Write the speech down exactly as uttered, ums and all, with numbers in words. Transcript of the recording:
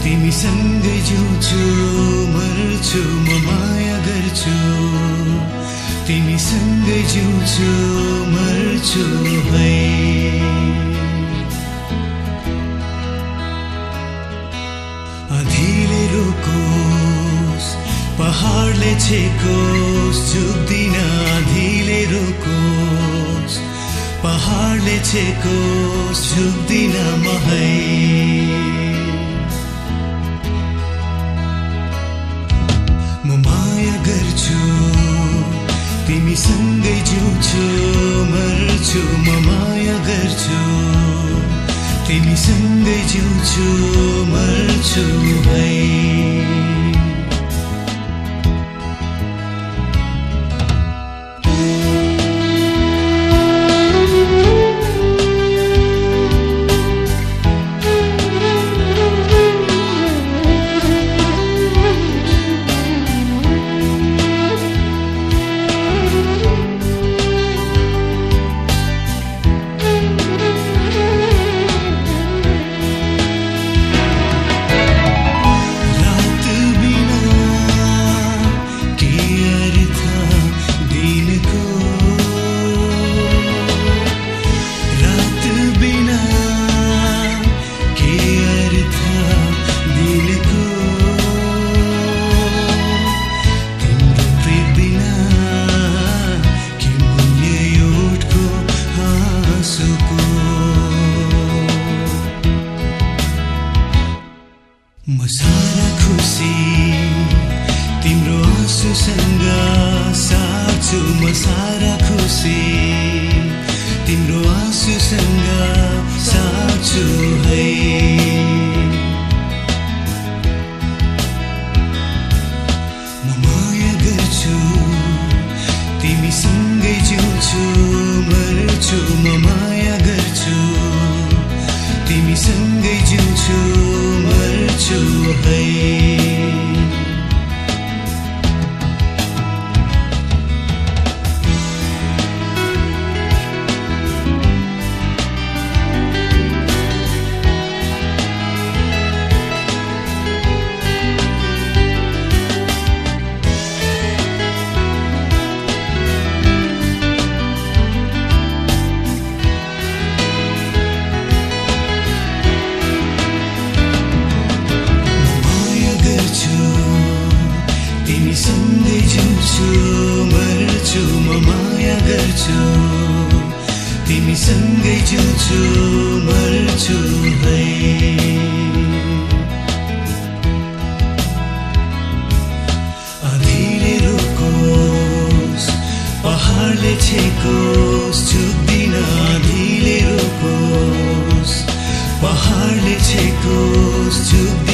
तिमीसँगै जिउँछु मर्छु म माया गर्छु तिमीसँगै जिउँछु मर्छु है आँधीले रोकोस् पहाडले छेकोस् झुक्दिन आँधीले रोकोस् पहाडले छेकोस् झुक्दिन म है म माया गर्छु तिमीसँगै जिउँछु मर्छु म माया गर्छु तिमीसँगै जिउँछु मर्छु है म सारा खुसी तिम्रो आँसुसँग सार्छु म सारा खुसी तिम्रो आँसुसँग सार्छु है म माया गर्छु तिमीसँगै जिउँछु मर्छु म माया गर्छु तिमीसँगै जिउँछु मर्छु है तिमीसँगै जिउँछु मर्छु म माया गर्छु तिमीसँगै जिउँछु मर्छु है आँधीले रोकोस् पहाडले छेकोस् झुक्दिन आँधीले रोकोस् पहाडले छेकोस् झुक्दिन